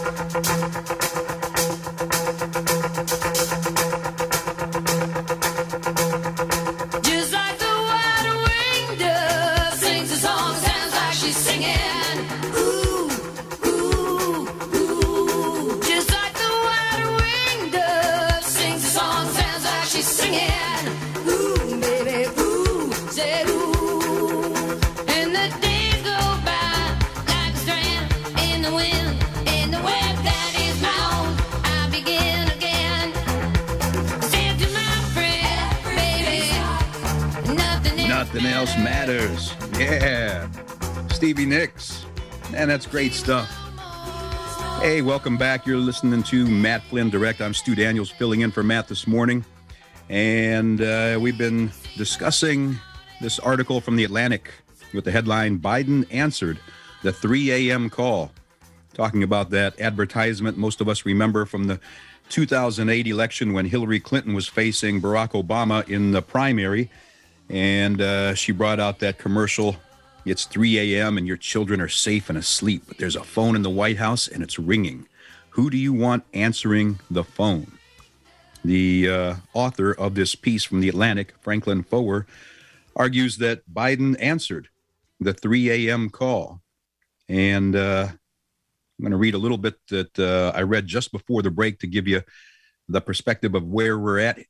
Just like the wide-winged dove sings a song, sounds like she's singing. Ooh, ooh, ooh. Just like the wide-winged dove sings a song, sounds like she's singing. Ooh, baby, ooh, say ooh. And the days go by like a strand in the wind, in the web that is my own. I begin again. Say to my friend, baby, Nothing else matters. Yeah. Stevie Nicks. Man, that's great stuff. Hey, welcome back. You're listening to Matt Flynn Direct. I'm Stu Daniels filling in for Matt this morning. And we've been discussing this article from The Atlantic with the headline, Biden answered the 3 a.m. call. Talking about that advertisement most of us remember from the 2008 election when Hillary Clinton was facing Barack Obama in the primary. And she brought out that commercial. It's 3 a.m. and your children are safe and asleep, but there's a phone in the White House and it's ringing. Who do you want answering the phone? The author of this piece from The Atlantic, Franklin Foer, argues that Biden answered the 3 a.m. call. And I'm going to read a little bit that I read just before the break to give you the perspective of where we're at.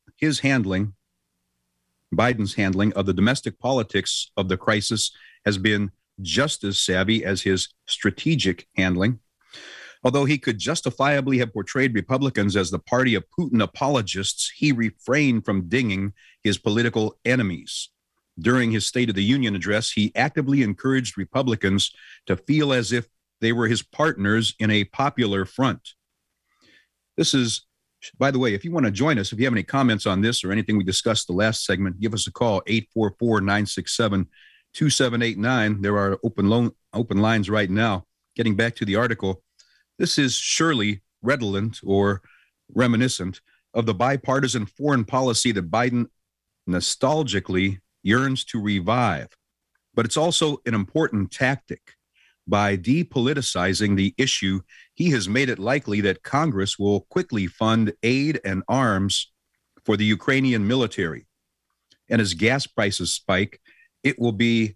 Biden's handling of the domestic politics of the crisis has been just as savvy as his strategic handling. Although he could justifiably have portrayed Republicans as the party of Putin apologists, he refrained from dinging his political enemies. During his State of the Union address, he actively encouraged Republicans to feel as if they were his partners in a popular front. This is, by the way, if you want to join us, if you have any comments on this or anything we discussed the last segment, give us a call, 844-967-2789. There are open lines right now. Getting back to the article, this is surely redolent or reminiscent of the bipartisan foreign policy that Biden nostalgically yearns to revive. But it's also an important tactic. By depoliticizing the issue, he has made it likely that Congress will quickly fund aid and arms for the Ukrainian military. And as gas prices spike, it will be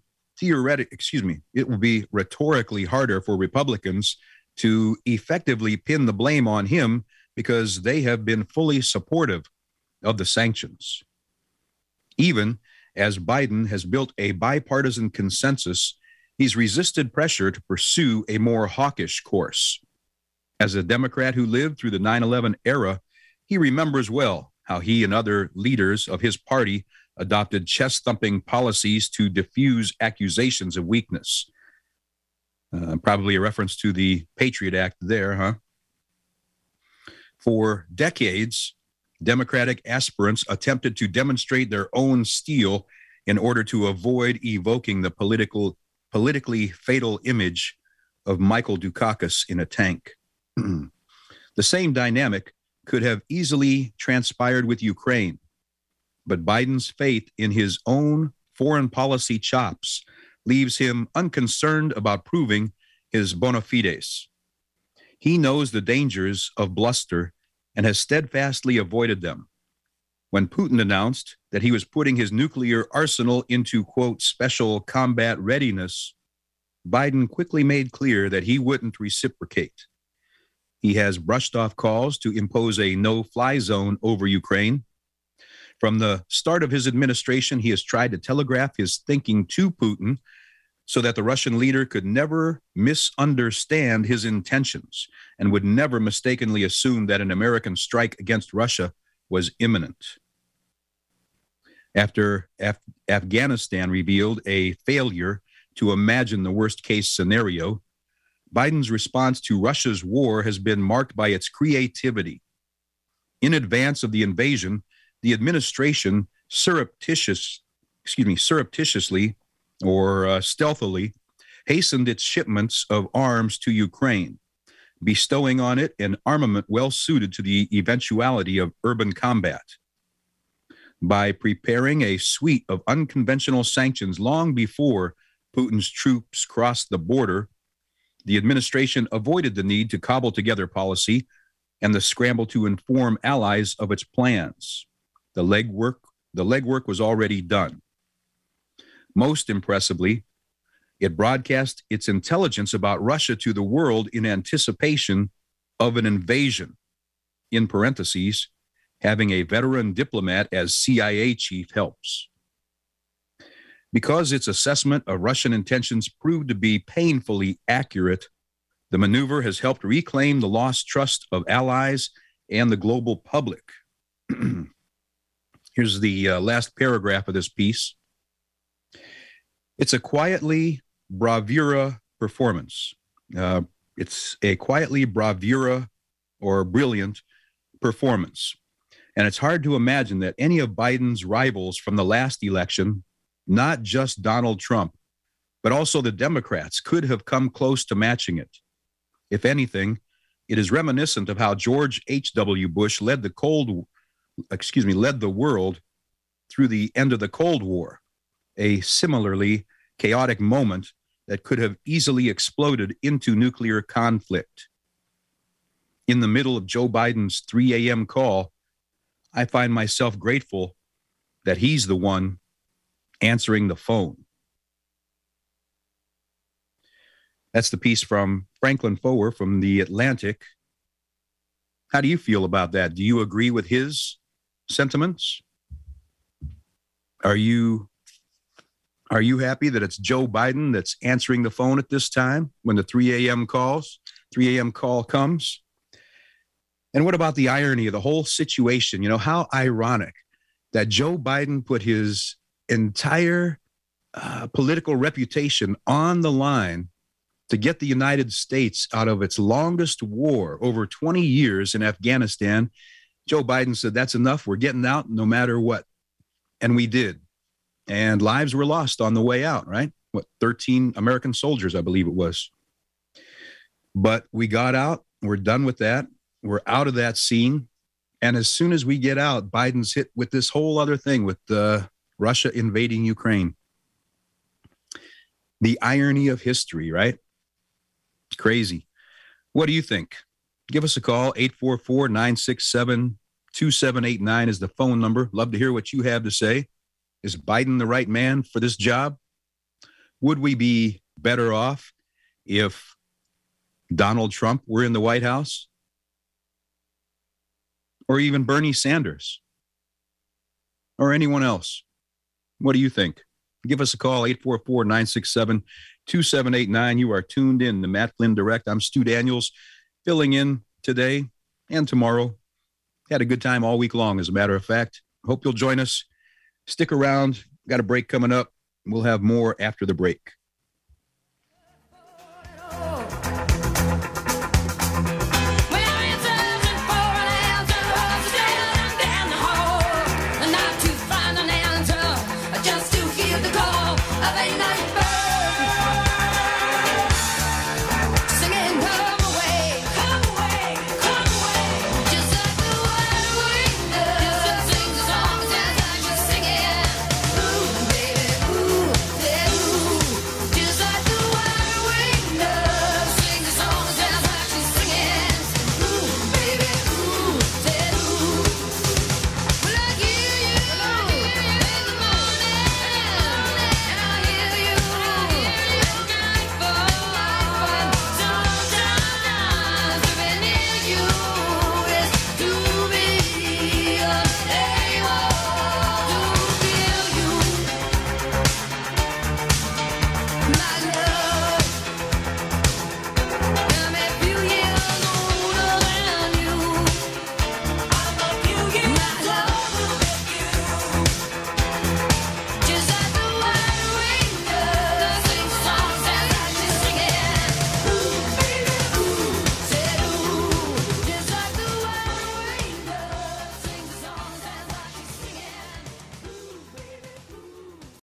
rhetorically harder for Republicans to effectively pin the blame on him because they have been fully supportive of the sanctions. Even as Biden has built a bipartisan consensus, he's resisted pressure to pursue a more hawkish course. As a Democrat who lived through the 9/11 era, he remembers well how he and other leaders of his party adopted chest-thumping policies to diffuse accusations of weakness. Probably a reference to the Patriot Act there, huh? For decades, Democratic aspirants attempted to demonstrate their own steel in order to avoid evoking the politically fatal image of Michael Dukakis in a tank. The same dynamic could have easily transpired with Ukraine, but Biden's faith in his own foreign policy chops leaves him unconcerned about proving his bona fides. He knows the dangers of bluster and has steadfastly avoided them. When Putin announced that he was putting his nuclear arsenal into, quote, special combat readiness, Biden quickly made clear that he wouldn't reciprocate. He has brushed off calls to impose a no-fly zone over Ukraine. From the start of his administration, he has tried to telegraph his thinking to Putin so that the Russian leader could never misunderstand his intentions and would never mistakenly assume that an American strike against Russia was imminent. After Afghanistan revealed a failure to imagine the worst-case scenario, Biden's response to Russia's war has been marked by its creativity. In advance of the invasion, the administration surreptitiously or stealthily hastened its shipments of arms to Ukraine, bestowing on it an armament well suited to the eventuality of urban combat. By preparing a suite of unconventional sanctions long before Putin's troops crossed the border, The administration avoided the need to cobble together policy and the scramble to inform allies of its plans. The legwork was already done. Most impressively, it broadcast its intelligence about Russia to the world in anticipation of an invasion, in parentheses, having a veteran diplomat as CIA chief helps. Because its assessment of Russian intentions proved to be painfully accurate, the maneuver has helped reclaim the lost trust of allies and the global public. Here's the last paragraph of this piece. It's a quietly bravura performance. It's a quietly bravura or brilliant performance. And it's hard to imagine that any of Biden's rivals from the last election, not just Donald Trump, but also the Democrats, could have come close to matching it. If anything, it is reminiscent of how George H.W. Bush led the world through the end of the Cold War, a similarly chaotic moment that could have easily exploded into nuclear conflict. In the middle of Joe Biden's 3 a.m. call, I find myself grateful that he's the one answering the phone. That's the piece from Franklin Foer from The Atlantic. How do you feel about that? Do you agree with his sentiments? Are you happy that it's Joe Biden that's answering the phone at this time when the 3 a.m. call comes? And what about the irony of the whole situation? You know, how ironic that Joe Biden put his entire political reputation on the line to get the United States out of its longest war, over 20 years in Afghanistan. Joe Biden said, that's enough. We're getting out no matter what. And we did. And lives were lost on the way out, right? 13 American soldiers, I believe it was. But we got out. We're done with that. We're out of that scene. And as soon as we get out, Biden's hit with this whole other thing with Russia invading Ukraine. The irony of history, right? Crazy. What do you think? Give us a call. 844-967-2789 is the phone number. Love to hear what you have to say. Is Biden the right man for this job? Would we be better off if Donald Trump were in the White House? Or even Bernie Sanders? Or anyone else? What do you think? Give us a call, 844-967-2789. You are tuned in to Matt Flynn Direct. I'm Stu Daniels, filling in today and tomorrow. Had a good time all week long, as a matter of fact. Hope you'll join us. Stick around. Got a break coming up. We'll have more after the break.